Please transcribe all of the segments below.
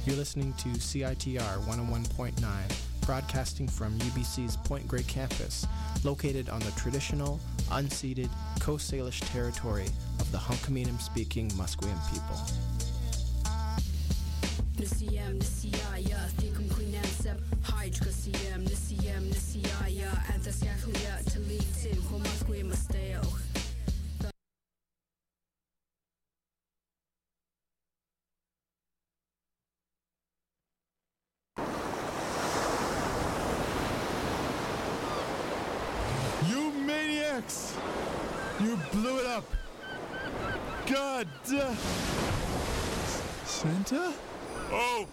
You're listening to CITR 101.9, broadcasting from UBC's Point Grey campus, located on the traditional, unceded Coast Salish territory of the Hunkaminam-speaking Musqueam people. You maniacs! You blew it up! God! Santa? Oh!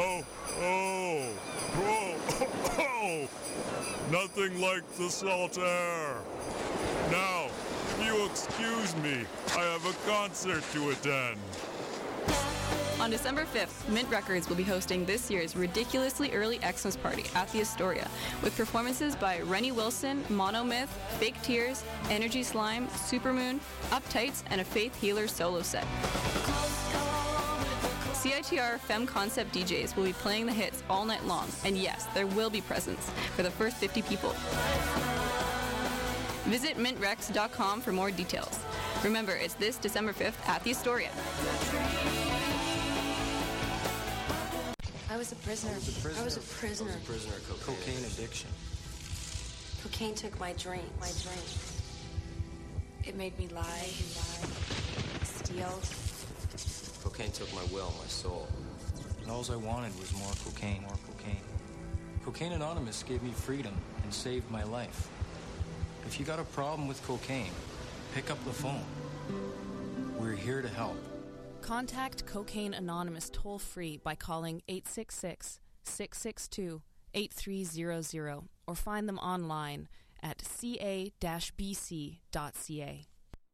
Nothing like the salt air. Now, if you excuse me, I have a concert to attend. On December 5th, Mint Records will be hosting this year's ridiculously early Xmas party at the Astoria, with performances by Rennie Wilson, Monomyth, Fake Tears, Energy Slime, Supermoon, Uptights, and a Faith Healer solo set. CITR Femme Concept DJs will be playing the hits all night long, and yes, there will be presents for the first 50 people. Visit mintrex.com for more details. Remember, it's this December 5th at the Astoria. I was a prisoner of cocaine addiction. Cocaine took my dream. It made me lie, steal. Cocaine took my will, my soul. And all I wanted was more cocaine. Cocaine Anonymous gave me freedom and saved my life. If you got a problem with cocaine, pick up the phone. We're here to help. Contact Cocaine Anonymous toll-free by calling 866-662-8300 or find them online at ca-bc.ca.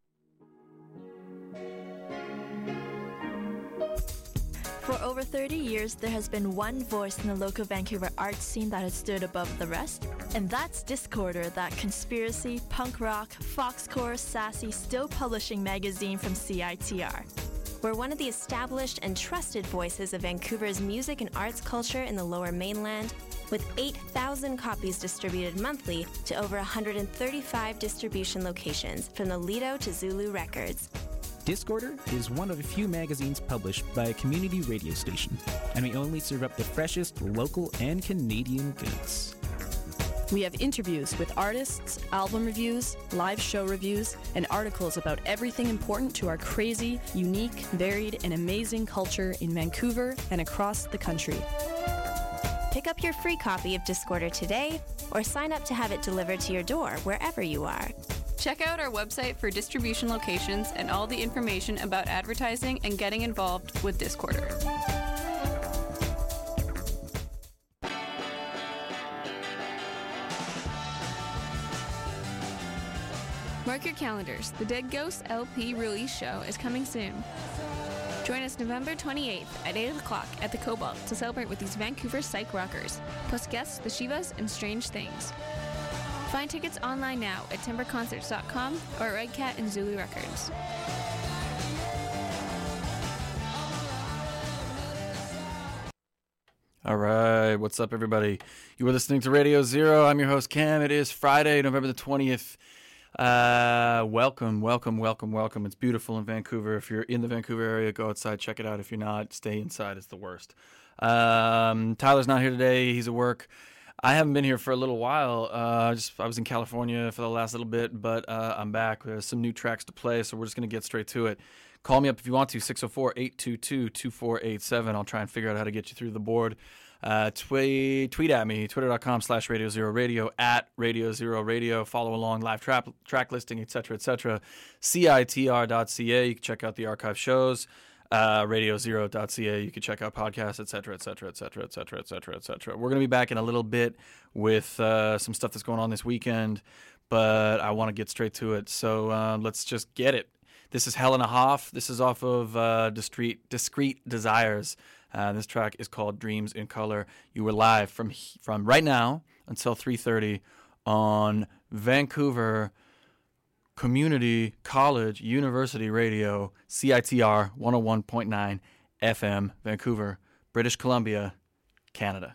For over 30 years, there has been one voice in the local Vancouver art scene that has stood above the rest, and that's Discorder, that conspiracy, punk rock, foxcore, sassy, still publishing magazine from CITR. We're one of the established and trusted voices of Vancouver's music and arts culture in the Lower Mainland, with 8,000 copies distributed monthly to over 135 distribution locations, from the Lido to Zulu Records. Discorder is one of the few magazines published by a community radio station, and we only serve up the freshest local and Canadian goods. We have interviews with artists, album reviews, live show reviews, and articles about everything important to our crazy, unique, varied, and amazing culture in Vancouver and across the country. Pick up your free copy of Discorder today, or sign up to have it delivered to your door wherever you are. Check out our website for distribution locations and all the information about advertising and getting involved with Discorder. Mark your calendars. The Dead Ghosts LP release show is coming soon. Join us November 28th at 8 o'clock at the Cobalt to celebrate with these Vancouver psych rockers, plus guests The Shivas and Strange Things. Find tickets online now at timberconcerts.com or at Red Cat and Zulu Records. All right, what's up, everybody? You are listening to Radio Zero. I'm your host, Cam. It is Friday, November the 20th. Welcome. It's beautiful in Vancouver. If you're in the Vancouver area, go outside, check it out. If you're not, stay inside. It's the worst. Tyler's not here today. He's at work. I haven't been here for a little while. I was in California for the last little bit, but I'm back. There's some new tracks to play, so we're just going to get straight to it. Call me up if you want to, 604-822-2487. I'll try and figure out how to get you through the board. Tweet at me, twitter.com/Radio Zero Radio, at Radio Zero Radio. Follow along, live track listing, etc., etc. CITR.ca. You can check out the archive shows. RadioZero.ca. You can check out podcasts, etc., etc., etc., etc., etc., etc. We're going to be back in a little bit with some stuff that's going on this weekend, but I want to get straight to it. So let's just get it. This is Helena Hoff. This is off of Discrete Desires. This track is called Dreams in Color. You were live from right now until 3:30 on Vancouver Community College University Radio, CITR 101.9 FM, Vancouver, British Columbia, Canada.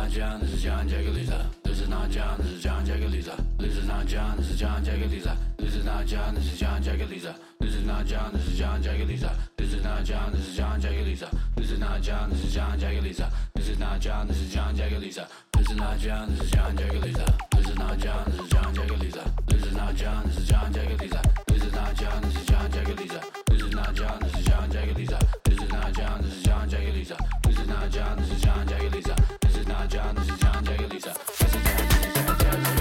not John, this is John, Jack, Lisa. This is not John, this is John, Jack, Lisa. This is not John, this is John, Jack, Lisa. This is not John, this is John, Jack, Lisa. This is not John, this is John, Jack, Lisa. This is not John, this is John, Jack, Lisa. This is not John, this is John, Jack, Lisa. This is not John, this is John, Jack, Lisa. This is not John, this is John, Jack, Lisa. This is not John, this is John, Jack, Lisa. This is not John, this is John, Jack, Lisa. This is not John, this is John, Jack, Lisa. This is not John, this is John, Jack, Lisa. This is not John, this is John, Jack, Lisa. This is not John, this is John, Jack, Lisa. This is not John, this is John, Jack, Lisa. This is John, this is John, Jack, Lisa.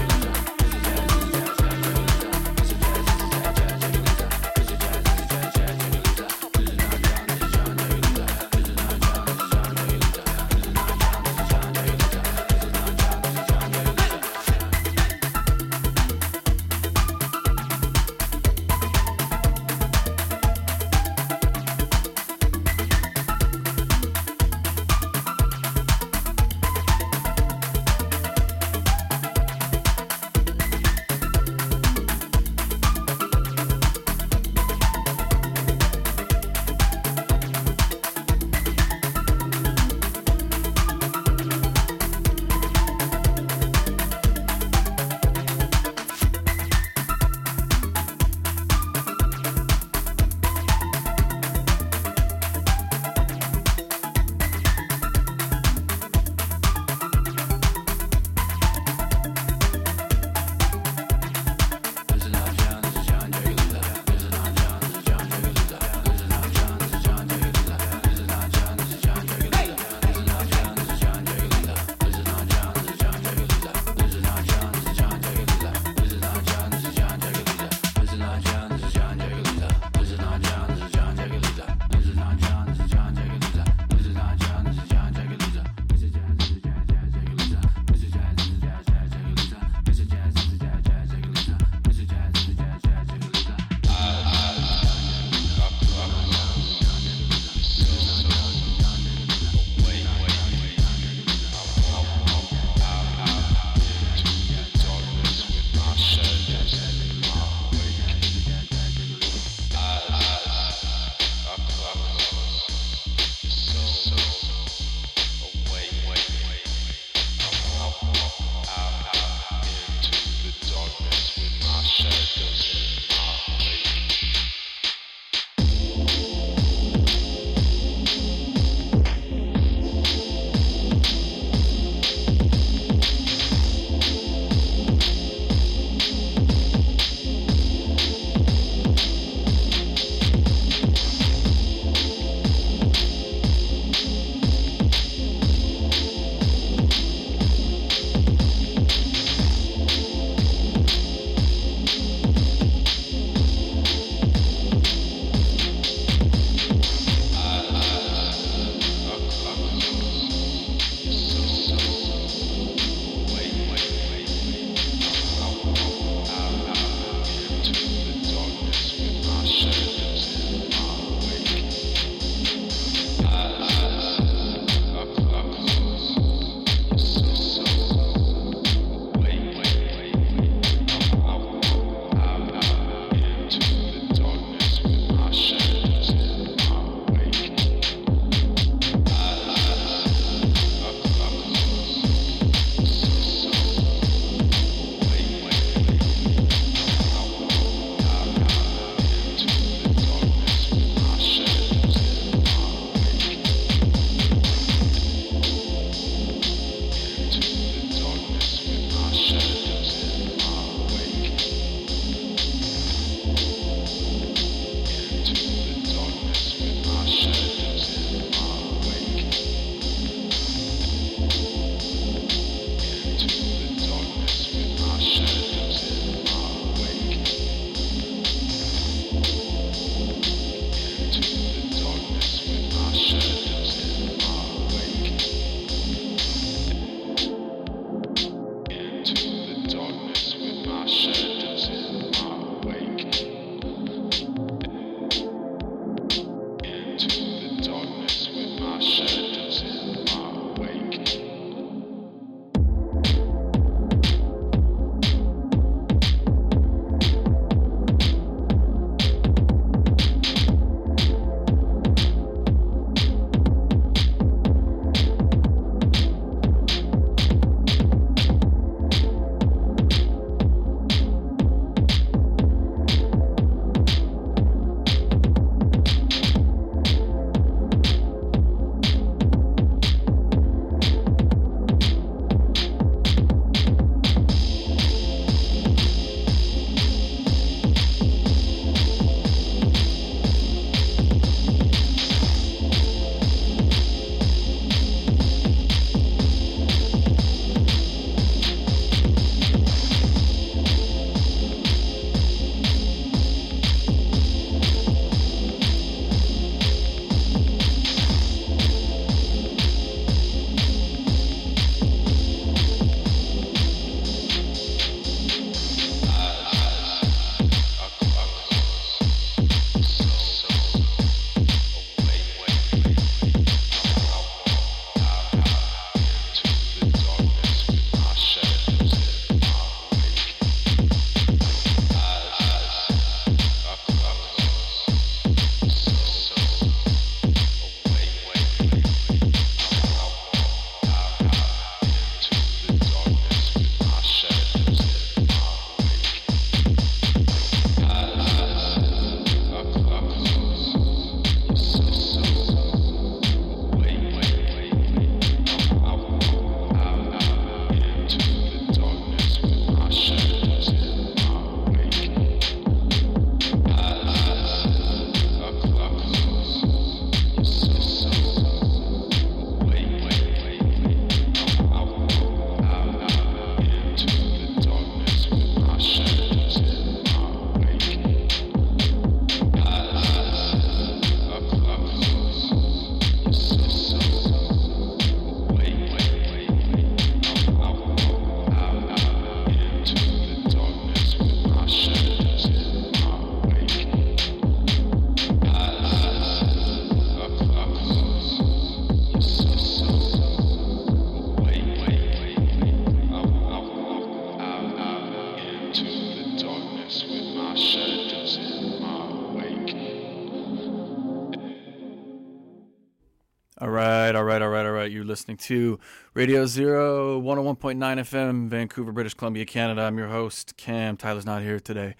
All right. You're listening to Radio Zero, 101.9 FM, Vancouver, British Columbia, Canada. I'm your host, Cam. Tyler's not here today.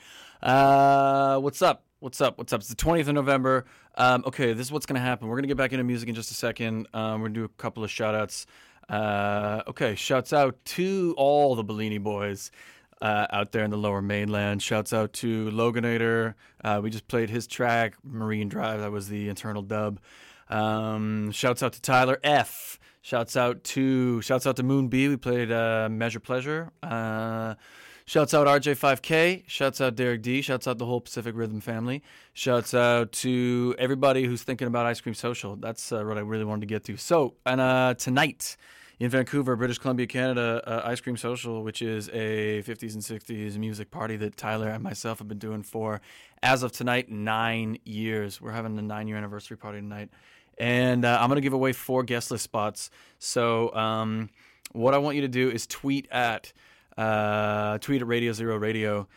What's up? It's the 20th of November. Okay, this is what's going to happen. We're going to get back into music in just a second. We're going to do a couple of shout-outs. Okay, shouts out to all the Bellini boys out there in the Lower Mainland. Shouts out to Loganator. We just played his track, Marine Drive. That was the internal dub. Shouts out to Tyler F. Shouts out to Moon B. We played Measure Pleasure. Shouts out RJ5K. Shouts out Derek D. Shouts out the whole Pacific Rhythm family. Shouts out to everybody who's thinking about Ice Cream Social. That's what I really wanted to get to. So, and tonight in Vancouver, British Columbia, Canada, Ice Cream Social, which is a 50s and 60s music party that Tyler and myself have been doing for, as of tonight, 9 years. We're having a 9-year anniversary party tonight. And I'm going to give away 4 guest list spots. So what I want you to do is tweet at Radio Zero Radio.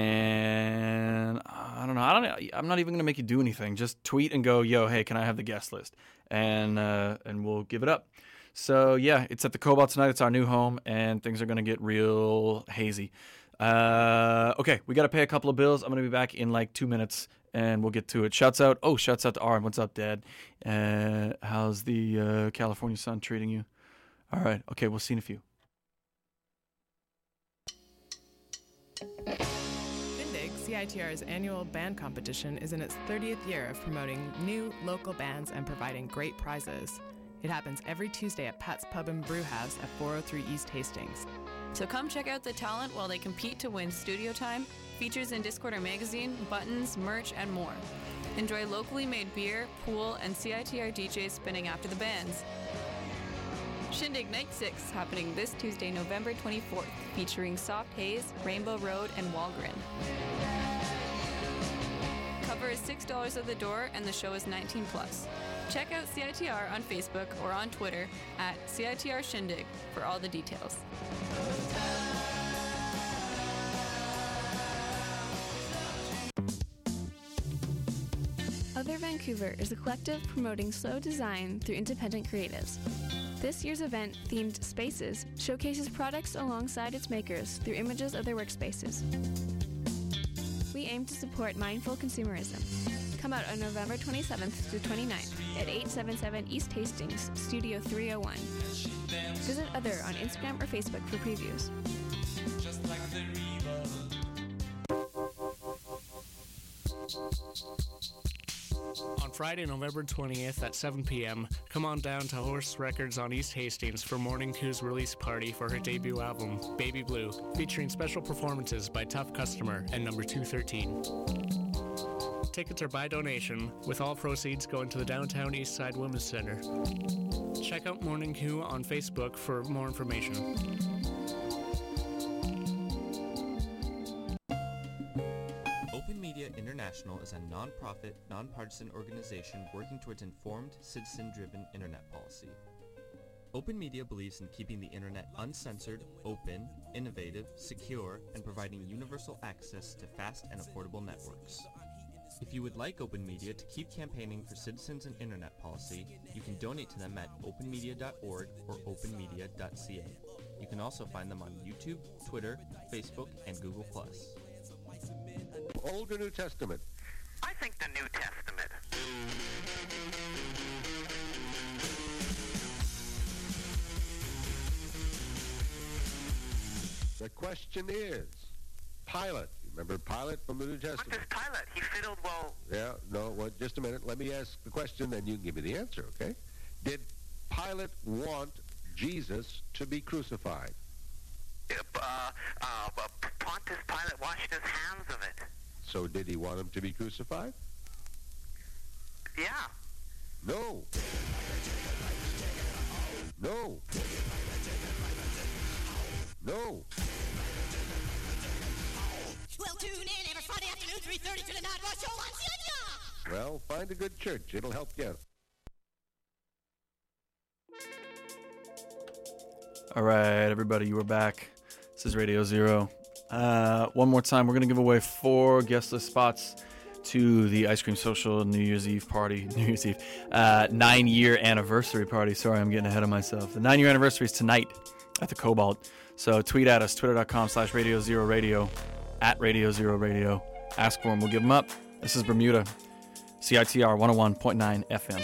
And I'm not even going to make you do anything. Just tweet and go, yo, hey, can I have the guest list? And we'll give it up. So, yeah, it's at the Cobalt tonight. It's our new home, and things are going to get real hazy. Okay, we got to pay a couple of bills. I'm going to be back in like 2 minutes, and we'll get to it. Shouts out to Arm. What's up, Dad? How's the California sun treating you? All right, okay, we'll see you in a few. Shindig, CITR's annual band competition, is in its 30th year of promoting new local bands and providing great prizes. It happens every Tuesday at Pat's Pub and Brew House at 403 East Hastings. So come check out the talent while they compete to win studio time, features in Discorder magazine, buttons, merch, and more. Enjoy locally made beer, pool, and CITR DJs spinning after the bands. Shindig Night 6 happening this Tuesday, November 24th, featuring Soft Haze, Rainbow Road, and Walgren. Cover is $6 at the door, and the show is 19+. Check out CITR on Facebook or on Twitter at CITR Shindig for all the details. Other Vancouver is a collective promoting slow design through independent creatives. This year's event, themed Spaces, showcases products alongside its makers through images of their workspaces. We aim to support mindful consumerism. Come out on November 27th to 29th at 877 East Hastings, Studio 301. Visit Other on Instagram or Facebook for previews. On Friday, November 20th at 7 p.m., come on down to Horse Records on East Hastings for Morning Koo's release party for her debut album, Baby Blue, featuring special performances by Tough Customer and Number 213. Tickets are by donation, with all proceeds going to the Downtown Eastside Women's Center. Check out Morning Koo on Facebook for more information. Open Media International is a non-profit, non-partisan organization working towards informed, citizen-driven internet policy. Open Media believes in keeping the internet uncensored, open, innovative, secure, and providing universal access to fast and affordable networks. If you would like Open Media to keep campaigning for citizens and internet policy, you can donate to them at openmedia.org or openmedia.ca. You can also find them on YouTube, Twitter, Facebook, and Google+. Old or New Testament? I think the New Testament. The question is, Pilate. Remember Pilate from the New Testament? What does Pilate? He fiddled well. Yeah, no, well, just a minute. Let me ask the question, then you can give me the answer, okay? Did Pilate want Jesus to be crucified? Pontius Pilate washed his hands of it. So did he want him to be crucified? Yeah. No. No. No. Well, tune in every Friday afternoon, 3:30 to the Night Rush Show on CITR. Well, find a good church. It'll help you out. All right, everybody, you are back. This is Radio Zero. One more time, we're going to give away 4 guest list spots to the Ice Cream Social New Year's Eve party. New Year's Eve. 9-year anniversary party. Sorry, I'm getting ahead of myself. The 9-year anniversary is tonight at the Cobalt. So tweet at us, twitter.com/Radio Zero Radio, at Radio Zero Radio. Ask for them. We'll give them up. This is Bermuda, CITR 101.9 FM.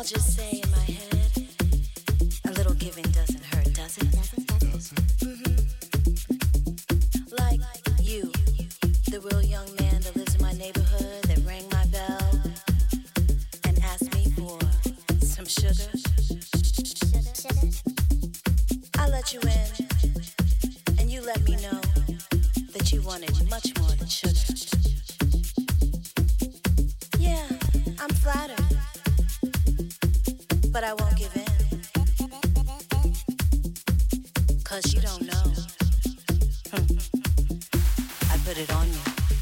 just say in my head, a little giving doesn't hurt, does it? Like you, the real young man that lives in my neighborhood that rang my bell and asked me for some sugar. I let you in, and you let me know that you wanted much more than sugar. Yeah, I'm flattered, but I won't give in, 'cause you don't know. I put it on you.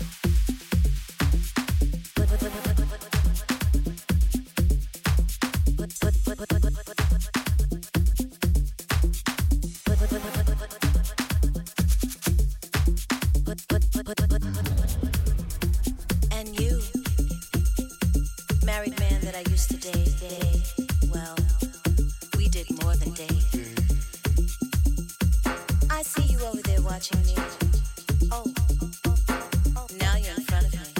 And you, married man that I used to date, well, we did more than date. I see you over there watching me. Oh, now you're in front of me.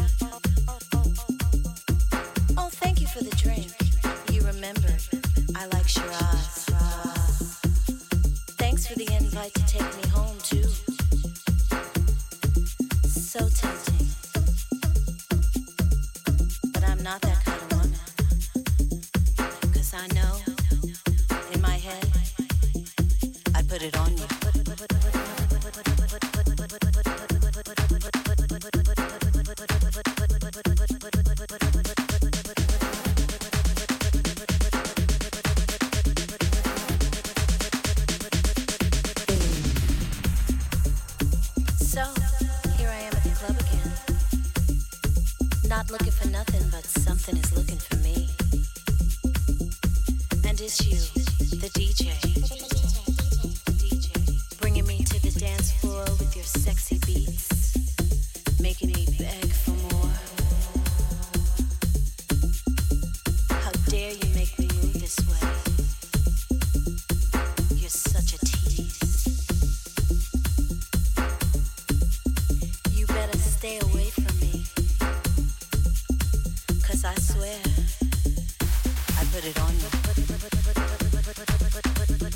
Oh, thank you for the drink. You remembered. I like Shiraz. Thanks for the invite to take me home, too. So tempting. But I'm not that kind of woman. 'Cause I know, in my head, I put it on you. So, here I am at the club again. Not looking for nothing, but something is looking for me. And it's you, the DJ. Bringing me to the dance floor with your sexy beats, making me beg for more. How dare you make me move this way? You're such a tease. You better stay away from me, 'cause I swear I put it on you.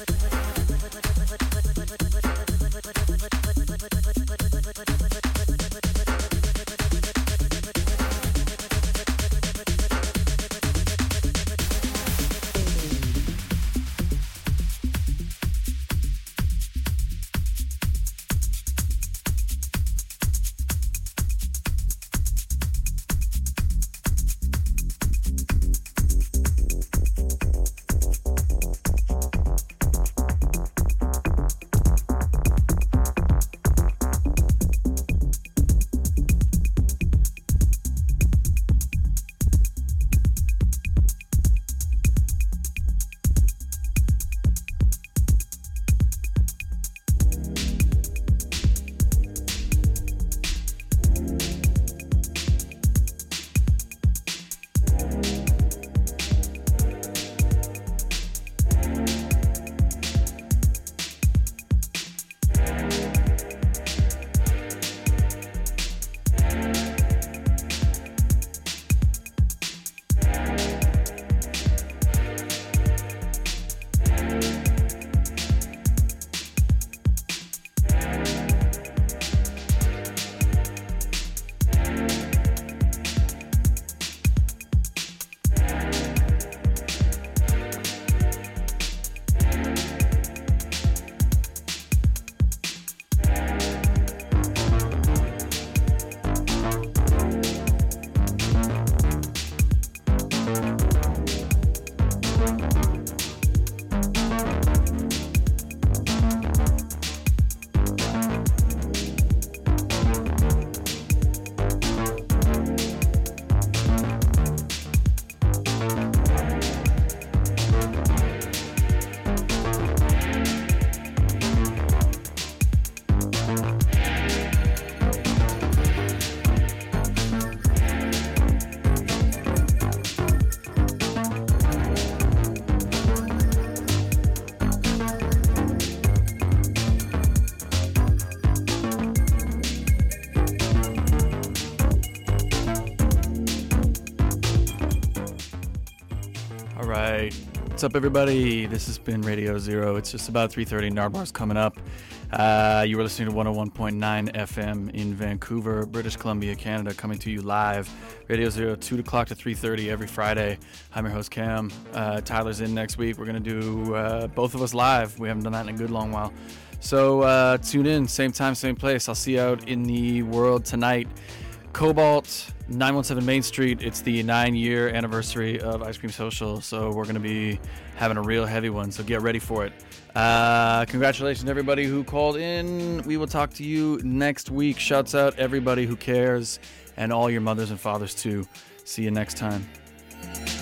right. What's up, everybody? This has been Radio Zero. It's just about 3:30. Nardwar's coming up. You were listening to 101.9 FM in Vancouver, British Columbia, Canada, coming to you live. Radio Zero, 2 o'clock to 3:30 every Friday. I'm your host, Cam. Tyler's in next week. We're going to do both of us live. We haven't done that in a good long while. So tune in, same time, same place. I'll see you out in the world tonight. Cobalt, 917 Main Street. It's the 9-year anniversary of Ice Cream Social, so we're going to be having a real heavy one, so get ready for it. Congratulations to everybody who called in. We will talk to you next week. Shouts out everybody who cares, and all your mothers and fathers too. See you next time.